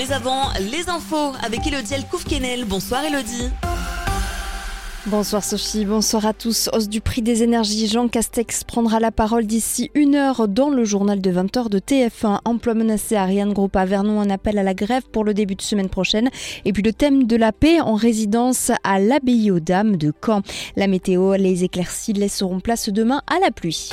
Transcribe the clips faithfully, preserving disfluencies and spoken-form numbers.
Mais avant, les infos avec Elodie Elkouf-Kenel. Bonsoir Elodie. Bonsoir Sophie, bonsoir à tous. Hausse du prix des énergies, Jean Castex prendra la parole d'ici une heure dans le journal de vingt heures de T F un. Emploi menacé, Ariane Group à Vernon, un appel à la grève pour le début de semaine prochaine. Et puis le thème de la paix en résidence à l'abbaye aux Dames de Caen. La météo, les éclaircies laisseront place demain à la pluie.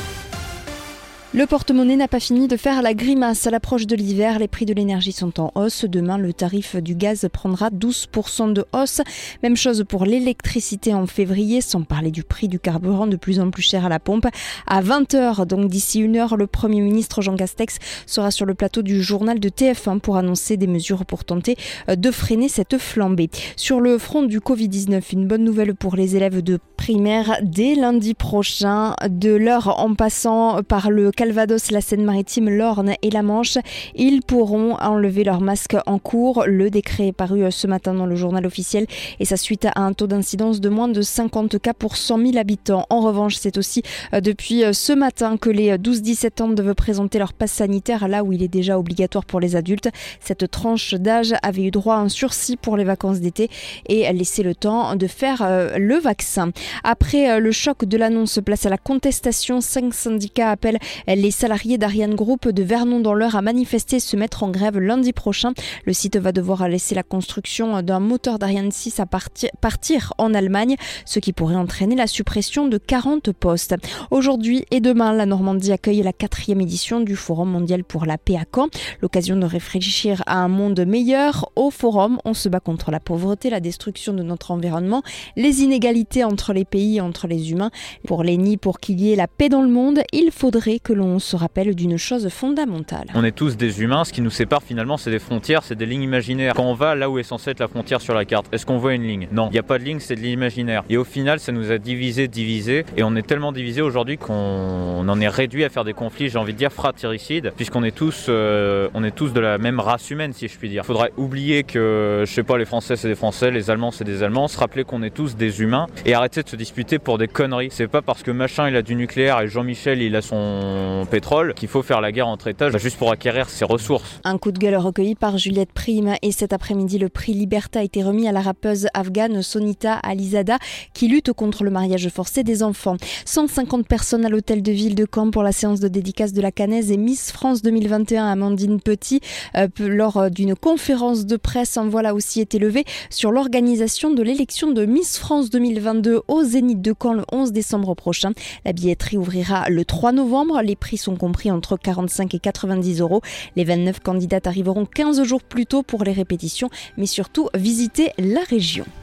Le porte-monnaie n'a pas fini de faire la grimace. À l'approche de l'hiver, les prix de l'énergie sont en hausse. Demain, le tarif du gaz prendra douze pour cent de hausse. Même chose pour l'électricité en février, sans parler du prix du carburant de plus en plus cher à la pompe. À vingt heures, donc d'ici une heure, le Premier ministre Jean Castex sera sur le plateau du journal de T F un pour annoncer des mesures pour tenter de freiner cette flambée. Sur le front du covid dix-neuf, une bonne nouvelle pour les élèves de primaire dès lundi prochain. De l'Eure en passant par le Calvados, la Seine-Maritime, l'Orne et la Manche, ils pourront enlever leur masque en cours. Le décret est paru ce matin dans le journal officiel et ça suite à un taux d'incidence de moins de cinquante cas pour cent mille habitants. En revanche, c'est aussi depuis ce matin que les douze dix-sept ans doivent présenter leur passe sanitaire là où il est déjà obligatoire pour les adultes. Cette tranche d'âge avait eu droit à un sursis pour les vacances d'été et laissé le temps de faire le vaccin. Après le choc de l'annonce, place à la contestation. Cinq syndicats appellent les salariés d'Ariane Group de Vernon dans l'Eure à manifester et se mettre en grève lundi prochain. Le site va devoir laisser la construction d'un moteur d'Ariane six à partir, partir en Allemagne, ce qui pourrait entraîner la suppression de quarante postes. Aujourd'hui et demain, la Normandie accueille la quatrième édition du Forum mondial pour la paix à Caen. L'occasion de réfléchir à un monde meilleur. Au Forum, on se bat contre la pauvreté, la destruction de notre environnement, les inégalités entre les pays, entre les humains. Pour Léni, pour qu'il y ait la paix dans le monde, il faudrait que l'on se rappelle d'une chose fondamentale. On est tous des humains, ce qui nous sépare finalement c'est des frontières, c'est des lignes imaginaires. Quand on va là où est censée être la frontière sur la carte, est-ce qu'on voit une ligne? Non, il n'y a pas de ligne, c'est de l'imaginaire. Et au final ça nous a divisés, divisés, et on est tellement divisés aujourd'hui qu'on en est réduit à faire des conflits, j'ai envie de dire fratricides, puisqu'on est tous, euh, on est tous de la même race humaine si je puis dire. Il faudrait oublier que, je sais pas, les Français c'est des Français, les Allemands c'est des Allemands, se rappeler qu'on est tous des humains, et arrêter de se disputer pour des conneries. C'est pas parce que machin il a du nucléaire et Jean-Michel il a son pétrole qu'il faut faire la guerre entre États juste pour acquérir ses ressources. Un coup de gueule recueilli par Juliette Prime et cet après-midi le prix Liberta a été remis à la rappeuse afghane Sonita Alizada qui lutte contre le mariage forcé des enfants. cent cinquante personnes à l'hôtel de ville de Caen pour la séance de dédicace de la Canaise et Miss France deux mille vingt et un Amandine Petit euh, lors d'une conférence de presse. Un voile a aussi été levé sur l'organisation de l'élection de Miss France deux mille vingt-deux au Zénith de Caen le onze décembre prochain. La billetterie ouvrira le trois novembre. Les prix sont compris entre quarante-cinq et quatre-vingt-dix euros. Les vingt-neuf candidates arriveront quinze jours plus tôt pour les répétitions, mais surtout visiter la région.